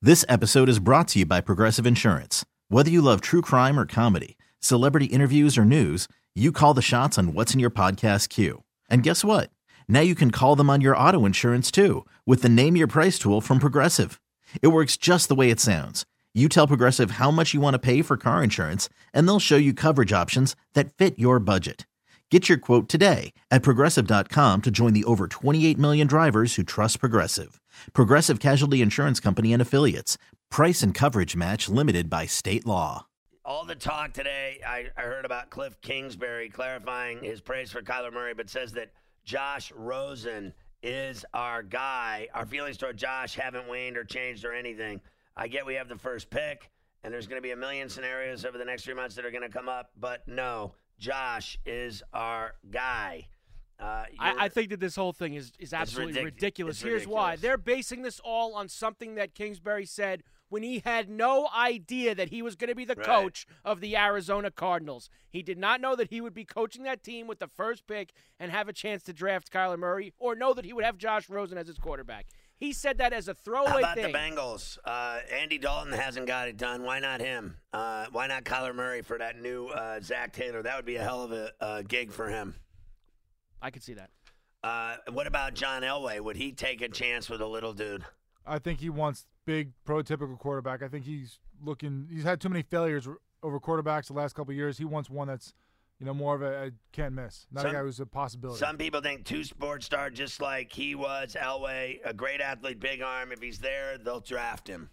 This episode is brought to you by Progressive Insurance. Whether you love true crime or comedy, celebrity interviews or news, you call the shots on what's in your podcast queue. And guess what? Now you can call them on your auto insurance too with the Name Your Price tool from Progressive. It works just the way it sounds. You tell Progressive how much you want to pay for car insurance, and they'll show you coverage options that fit your budget. Get your quote today at Progressive.com to join the over 28 million drivers who trust Progressive. Progressive Casualty Insurance Company and Affiliates. Price and coverage match limited by state law. All the talk today, I heard about Cliff Kingsbury clarifying his praise for Kyler Murray, but says that Josh Rosen is our guy. Our feelings toward Josh haven't waned or changed or anything. I get we have the first pick, and there's going to be a million scenarios over the next 3 months that are going to come up, but no, Josh is our guy. I think that this whole thing is absolutely ridiculous. Here's why. They're basing this all on something that Kingsbury said when he had no idea that he was going to be the coach of the Arizona Cardinals. He did not know that he would be coaching that team with the first pick and have a chance to draft Kyler Murray, or know that he would have Josh Rosen as his quarterback. He said that as a throwaway thing. How about the Bengals? Andy Dalton hasn't got it done. Why not him? Why not Kyler Murray for that new Zach Taylor? That would be a hell of a gig for him. I could see that. What about John Elway? Would he take a chance with a little dude? I think he wants big, prototypical quarterback. I think he's had too many failures over quarterbacks the last couple of years. He wants one that's, more of a can't miss. Not a guy who's a possibility. Some people think two sports star, just like he was, Elway, a great athlete, big arm. If he's there, they'll draft him.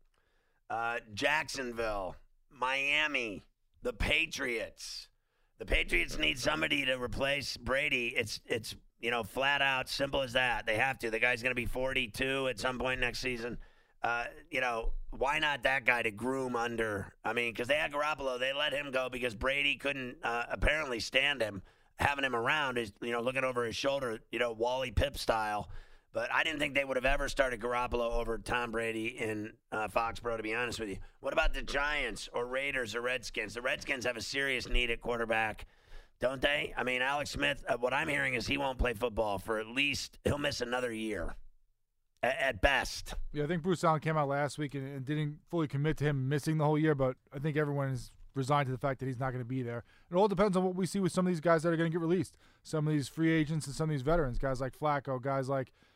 Jacksonville, Miami, the Patriots. The Patriots need somebody to replace Brady. It's flat out simple as that. They have to. The guy's going to be 42 at some point next season. Why not that guy to groom under? I mean, because they had Garoppolo. They let him go because Brady couldn't apparently stand him. Having him around is, looking over his shoulder, Wally Pipp style. But I didn't think they would have ever started Garoppolo over Tom Brady in Foxborough, to be honest with you. What about the Giants or Raiders or Redskins? The Redskins have a serious need at quarterback, don't they? I mean, Alex Smith, what I'm hearing is he won't play football for at least – he'll miss another year at best. Yeah, I think Bruce Allen came out last week and didn't fully commit to him missing the whole year, but I think everyone is resigned to the fact that he's not going to be there. It all depends on what we see with some of these guys that are going to get released. Some of these free agents and some of these veterans, guys like Flacco, guys like –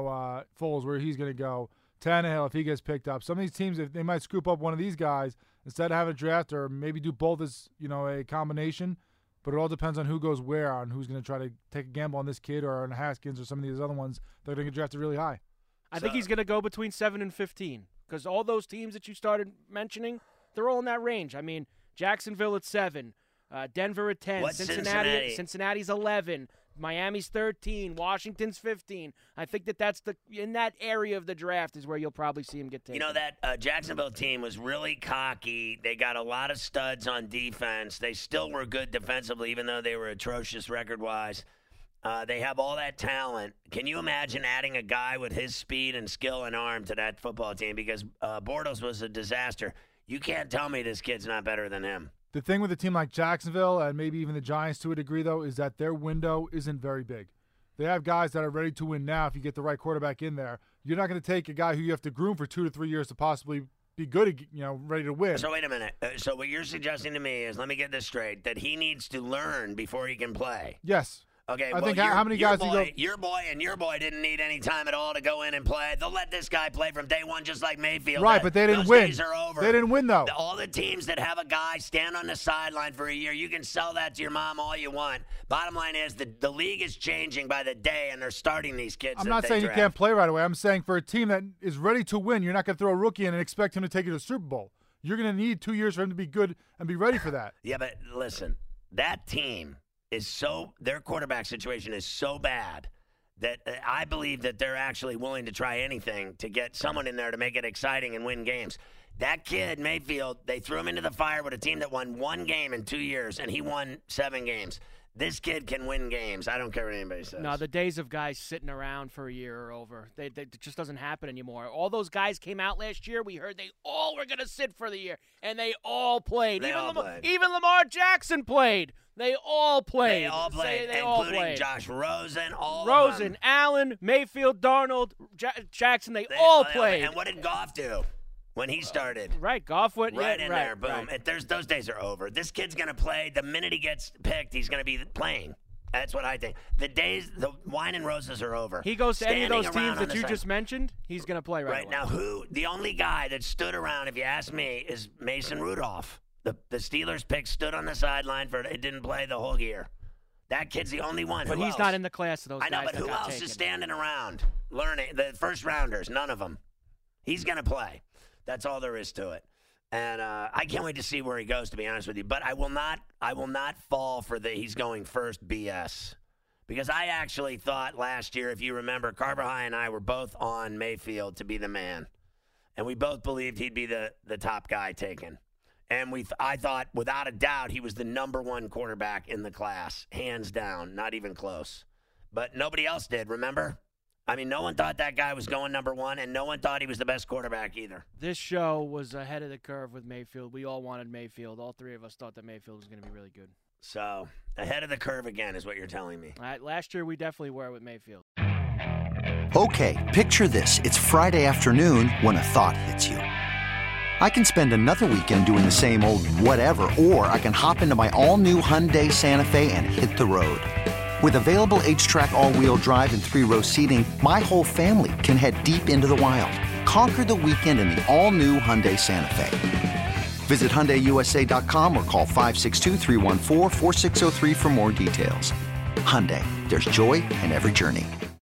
Foles, where he's going to go. Tannehill, if he gets picked up. Some of these teams, if they might scoop up one of these guys instead of having a draft, or maybe do both as, a combination. But it all depends on who goes where, on who's going to try to take a gamble on this kid or on Haskins or some of these other ones that are going to get drafted really high. I think he's going to go between 7 and 15 because all those teams that you started mentioning, they're all in that range. I mean, Jacksonville at 7, Denver at 10, Cincinnati's 11. Miami's 13, Washington's 15. I think that's in that area of the draft is where you'll probably see him get taken. That Jacksonville team was really cocky. They got a lot of studs on defense. They still were good defensively, even though they were atrocious record-wise. They have all that talent. Can you imagine adding a guy with his speed and skill and arm to that football team? Because Bortles was a disaster. You can't tell me this kid's not better than him. The thing with a team like Jacksonville and maybe even the Giants to a degree, though, is that their window isn't very big. They have guys that are ready to win now if you get the right quarterback in there. You're not going to take a guy who you have to groom for 2 to 3 years to possibly be good, ready to win. So wait a minute. So what you're suggesting to me is, let me get this straight, that he needs to learn before he can play. Yes. Okay, I think how many guys your boy didn't need any time at all to go in and play. They'll let this guy play from day one, just like Mayfield. Right, but they didn't win. Days are over. They didn't win, though. All the teams that have a guy stand on the sideline for a year, you can sell that to your mom all you want. Bottom line is the league is changing by the day, and they're starting these kids. I'm not saying he can't play right away. I'm saying for a team that is ready to win, you're not going to throw a rookie in and expect him to take you to the Super Bowl. You're going to need 2 years for him to be good and be ready for that. Yeah, but listen, that team their quarterback situation is so bad that I believe that they're actually willing to try anything to get someone in there to make it exciting and win games. That kid, Mayfield, they threw him into the fire with a team that won 1 game in 2 years, and he won 7 games. This kid can win games. I don't care what anybody says. No, the days of guys sitting around for a year are over. It just doesn't happen anymore. All those guys came out last year. We heard they all were going to sit for the year, and they all played. Even Lamar Jackson played. They all played. They all played, including Josh Rosen. Allen, Mayfield, Darnold, Jackson. They all played. And what did Goff do? when he started. Right, Goff went right in there, boom. Right. Those days are over. This kid's going to play. The minute he gets picked, he's going to be playing. That's what I think. The wine and roses are over. He goes to any of those teams that you just mentioned, he's going to play right away. Now, the only guy that stood around, if you ask me, is Mason Rudolph. The Steelers pick stood on the sideline it didn't play the whole year. That kid's the only one. But he's not in the class of those guys. I know, but who else is standing around learning? The first rounders, none of them. He's going to play. That's all there is to it. And I can't wait to see where he goes, to be honest with you. But I will not fall for the he's going first BS. Because I actually thought last year, if you remember, Carver High and I were both on Mayfield to be the man. And we both believed he'd be the top guy taken. And I thought, without a doubt, he was the number one quarterback in the class, hands down, not even close. But nobody else did, remember? I mean, no one thought that guy was going number one, and no one thought he was the best quarterback either. This show was ahead of the curve with Mayfield. We all wanted Mayfield. All three of us thought that Mayfield was going to be really good. So, ahead of the curve again is what you're telling me. Last year, we definitely were with Mayfield. Okay, picture this. It's Friday afternoon when a thought hits you. I can spend another weekend doing the same old whatever, or I can hop into my all-new Hyundai Santa Fe and hit the road. With available H-Track all-wheel drive and 3-row seating, my whole family can head deep into the wild. Conquer the weekend in the all-new Hyundai Santa Fe. Visit HyundaiUSA.com or call 562-314-4603 for more details. Hyundai, there's joy in every journey.